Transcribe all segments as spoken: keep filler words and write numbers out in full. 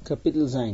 קפיטל זין.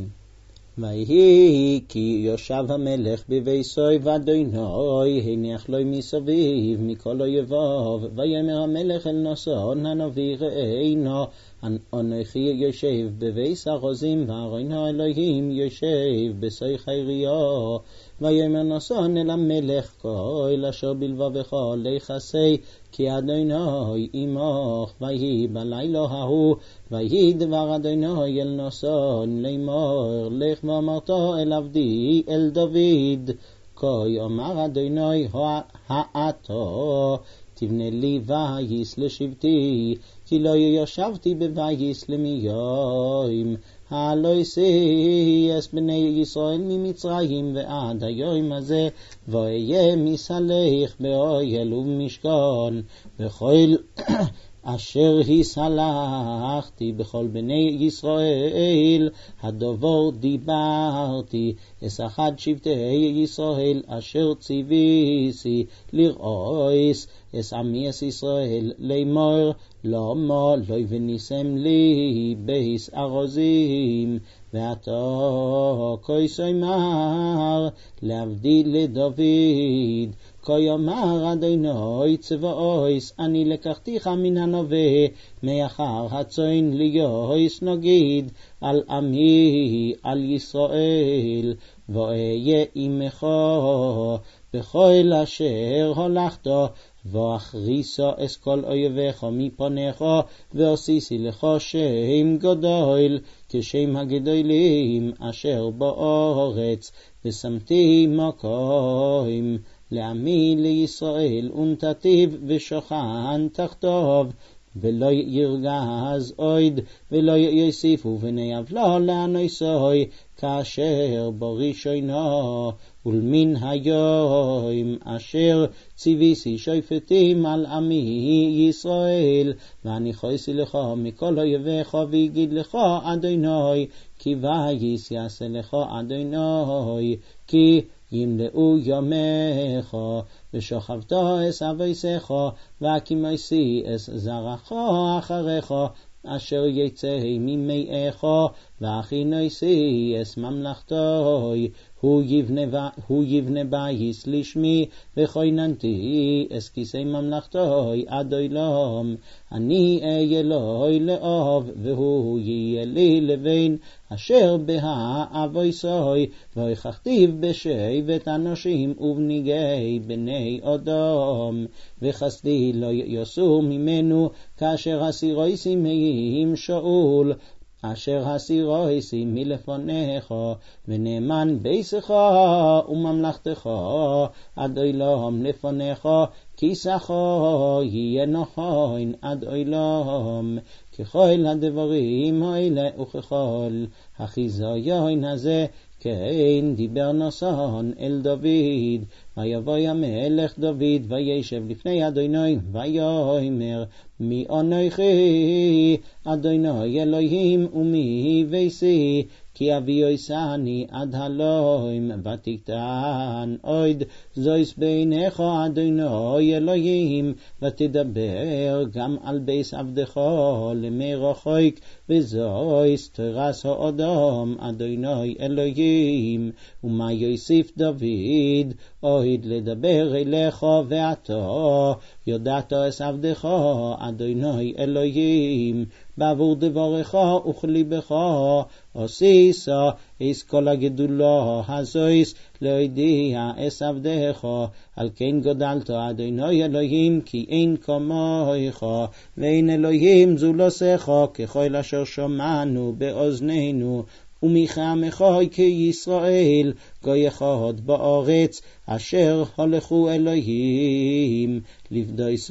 ויהי כי יושב המלך בביסוי ואדוני הניח לו מסביב מכל אויביו, ויאמר המלך אל נאסון הנביא ראינו אנוכי יושב בביס ארזים ואדוני אלוהים יושב בסויח העירייה. ויאמר נאסון אל המלך כל אשר בלבבך לכסה כי אדוני עמך. ויהי בלילה ההוא ויהי דבר אדוני אל נאסון לאמור לך ואמרת אל עבדי אל דוד כה אמר אדוני העתה תבנה לי בייס לשבטי כי לא ישבתי בבייס למיום. הלא יסיס בני ישראל ממצרים ועד היום הזה ואהיה מסלך באוהל ובמשכן בכל אשר הסלחתי בכל בני ישראל הדבר דיברתי אסחד שבטי ישראל אשר ציוויתי לרעוס אס עמי אס ישראל לאמור למה לא יבניסם לי בייס ארזים ועתה כה אמר לעבדי לדוד כה יאמר אדוני צבאות אני לקחתיך מן הנווה מאחר הצאן להיות נגיד על עמי על ישראל ואהיה עמך בכל אשר הלכת ואכריסה אס כל אויביך מפניך ועשיתי לך שם גדול כשם הגדולים אשר בארץ ושמתי מקום לעמי לישראל ונתתיו ושוכן תחתיו ולא ירגז עוד ולא יוסיפו בני עוולה לאנוסי כאשר בראשונה ולמן היום אשר ציוויתי שופטים על עמי ישראל ואני חוסי לך מכל אויביך ויגיד לך אדוני כי וייס יעשה לך אדוני כי ימלאו ימיך ושוכבת אס אבויסך והקימויסי אס זרעך אחריך אשר יצא ממאיך והכינויסי אס ממלכתו הוא יבנה, הוא יבנה בייס לשמי וכוננתי אס כיסא ממלכתו עד עולם. אני אהיה לו לאב והוא יהיה לי לבן אשר בהאבויסוי ויחכתיו בשבט אנשים ובניגי בני אדם וחסדי לא יעשו ממנו כאשר הסירויסים מהם שאול אשר הסירויסים מלפניך ונאמן ביסך וממלכתך עד עולם לפניך כיסך יהיה נכון עד עולם. ככל הדברים האלה וככל החיזיון הזה כן דיבר נאסון אל דוד. ויבוא המלך דוד וישב לפני אדוני ויאמר מי אנוכי אדוני אלוהים ומי ביסי כי אביוסני עד הלום ותקטן עוד זויס ביניך אדוני אלוהים ותדבר גם על ביס עבדך למרחוק וזויס תרס האדם אדוני אלוהים. ומה יוסיף דוד עוד לדבר אליך ועתה יודעת אס עבדך אדוני אלוהים בעבור דברך וכליבך עשיסה אס כל הגדולה הזויס להודיע אס עבדך על כן גדלת אדוני אלוהים כי אין כמוך ואין אלוהים זולוסך ככל אשר שמענו באוזנינו ומחמך כישראל גוי אחד בארץ אשר הלכו אלוהים לבדויס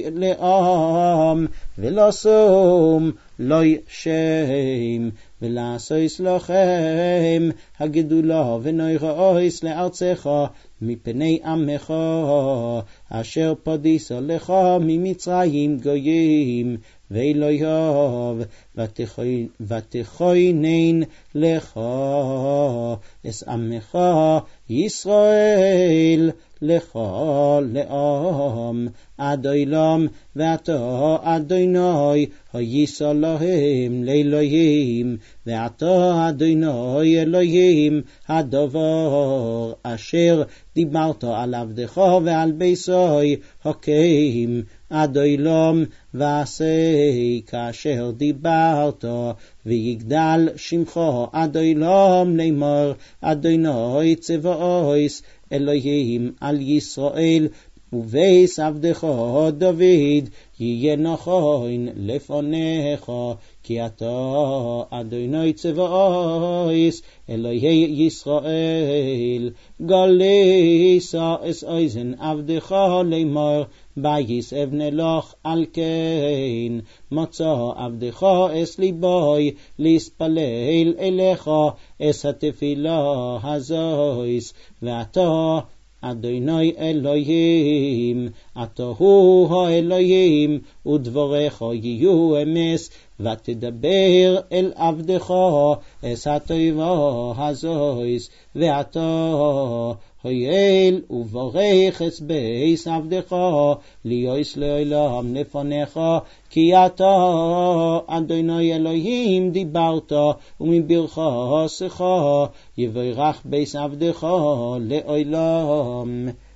לעם ולשום לא שם ולעשויס לכם הגדולה ונוירעויס לארצך מפני עמך אשר פדיסו לך ממצרים גויים, ולא יהוב ותכונן לך אס עמך ישראל לך לעם עד עולם, ואתה אדוני הייסה להם לאלוהים, ואתה אדוני אלוהים הדבר אשר דיברת על עבדך ועל ביסוי הקים עד עולם, ועשה כאשר דיברת, ויגדל שמך עד עולם לאמור אדוני צבאות אלוהים על ישראל, ובייס עבדך דוד יהיה נכון לפניך, כי אתה אדוני צבאות אלוהי ישראל. גליסה אס אוזן עבדך לאמור בייס אבנה לך, על כן מצא עבדך אס ליבוי להספלל אליך אס התפילה הזויס, ואתה אדוני אלוהים, אתה הוא האלוהים, ודבריך יהיו אמס, ותדבר אל עבדך אס הטובה הזויס, ואתה הויל וברך אס בייס עבדך ליוס לעולם לפניך, כי אתה אדוני אלוהים דיברת, ומברכך יברך בייס עבדך לעולם.